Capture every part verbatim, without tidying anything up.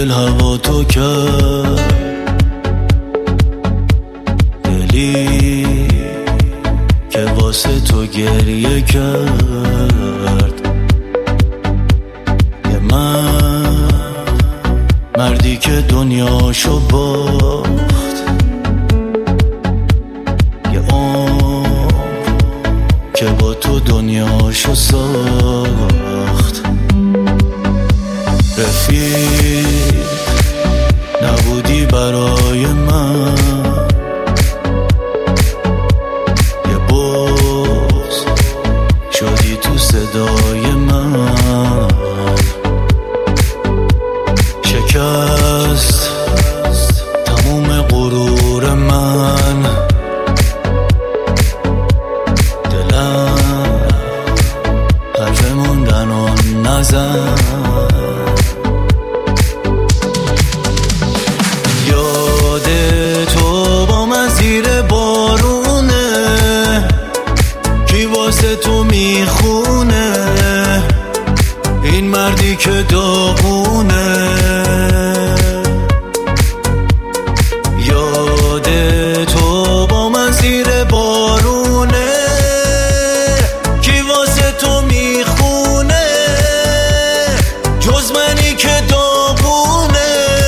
دل هوا تو کرد، دلی که واسه تو گریه کرد. یه من مردی که دنیاشو باخت، یه عمر که با تو دنیاشو ساخت. رفیق نبودی برای من، یه بغض شدی تو صدای من. شکست تموم غرور من، دلم حرف موندن و نزن. تو با من زیر بارونه، کی واسه تو میخونه، این مردی که داغونه. یاد تو با من زیر بارونه، کی واسه تو میخونه، جز منی که داغونه.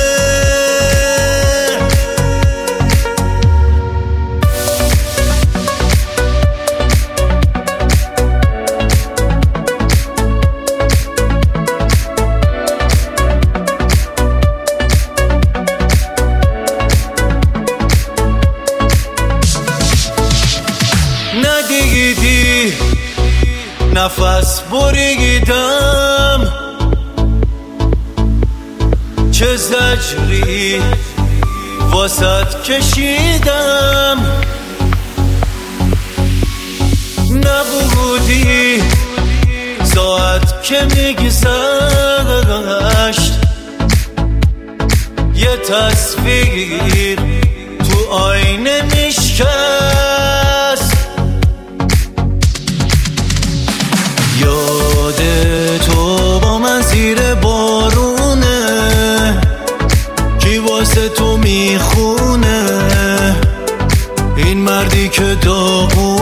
ندیدی نفس بریدم، چه زجری واسط کشیدم. نبودی ساعت که میگذشت، یه تصویر تو آینه میشکست. یاد تو با من زیر بارونه، کی واسه تو میخونه، این مردی که داغونه.